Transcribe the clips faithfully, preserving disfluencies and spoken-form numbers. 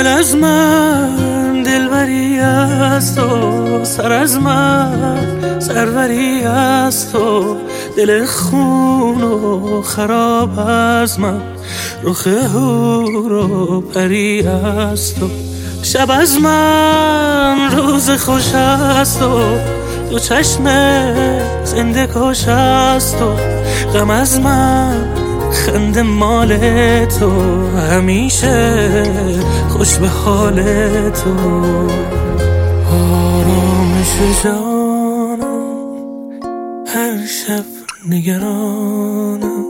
از من دلبری است و سر از من سروری است و دل خون و خراب از من رخ حور و پری است و شب از من روز خوش است و دو چشم زنده کش است و غم از من خنده مال تو همیشه خوش به حال تو آرامش جانم هر شب نگرانم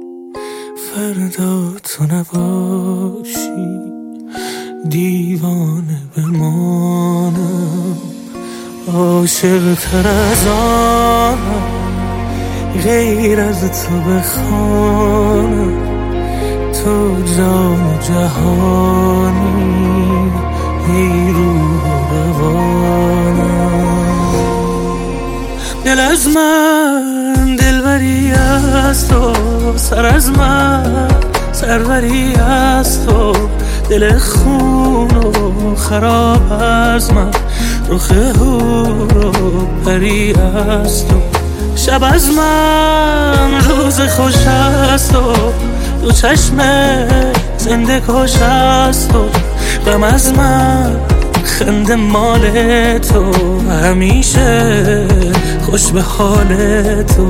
فردا تو نباشی دیوانه بمانم عاشق تر از آنم غیر از تو بخوانم تو جان جهانی ای روح روانم دل از من دلبری است و سر از من سروری است و دل خون و خراب از من رخ حور و پری است و شب از من روز خوش است و دو چشم زنده کش است و غم از من خنده مال تو همیشه خوش به حال تو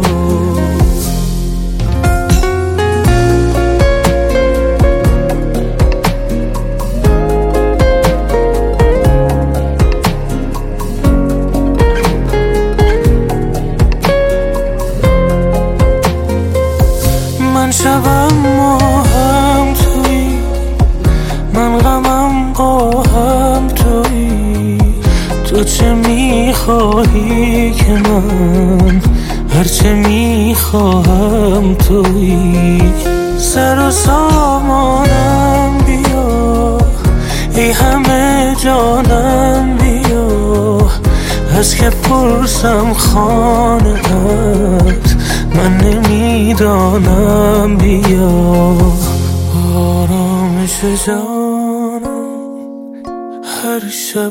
من شبم ماهم توی من غمم آهم توی تو چه میخواهی که من هرچه میخواهم توی سر و سامانم بیا ای همه جانم بیا از که پرسم خانه‌ات من نمیدانم بیا آرامش جانم هر شب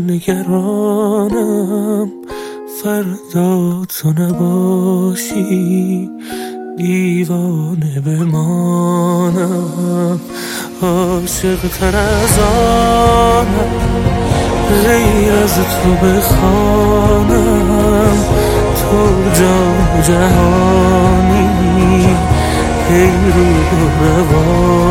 نگرانم فردا تو نباشی دیوانه بمانم عاشق تر از آنم غیر از تو بخوانم تو جان جهانی ای روح روان